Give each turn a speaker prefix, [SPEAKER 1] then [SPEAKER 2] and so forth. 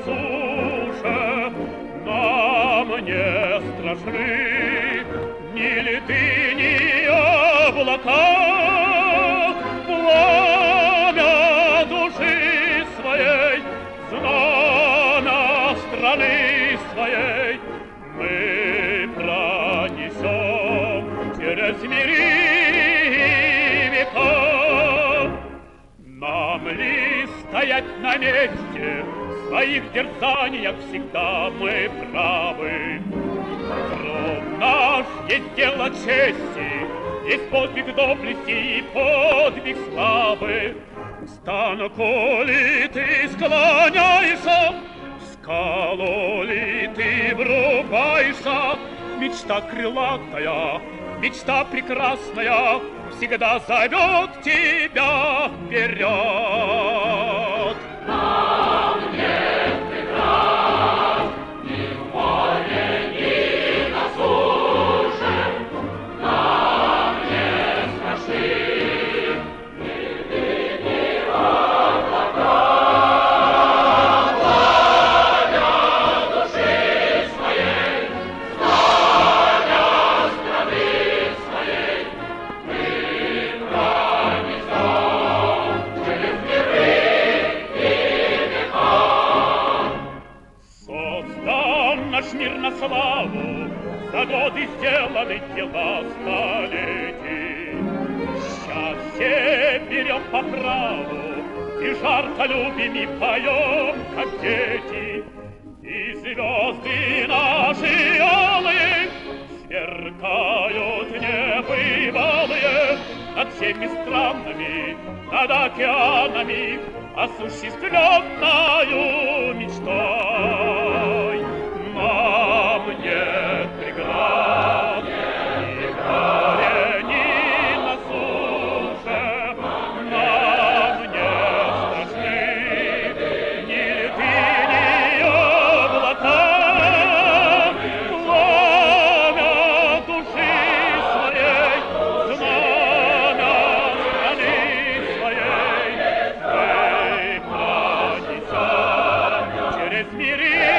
[SPEAKER 1] суше нам не страшны ни льды, ни облака. Пламя души своей, знамя страны своей мы пронесем через миры и века. Нам ли стоять на месте, в своих дерзаниях всегда мы правы. Труд наш есть дело чести, есть подвиг доблести и подвиг славы. Станку ли ты склоняешься, в скалу ли ты врубаешься, мечта крылатая, мечта прекрасная всегда зовет тебя вперед.
[SPEAKER 2] Нам нет преград ни в море, ни на суше, нам не страшны ни льды, ни облака. Пламя души своей, знамя страны своей мы пронесем через миры и века.
[SPEAKER 1] Создан наш мир на славу, за годы сделаны дела столетий. Счастье берем по праву и жарко любим и поем, как дети. И звезды наши алые сверкают небывалые над всеми странами, над океанами, осуществленною мечтой. Нам нет преград ни в море, ни на суше, нам не страшны ни льды, ни облака. Пламя души своей, знамя страны своей мы пронесем через миры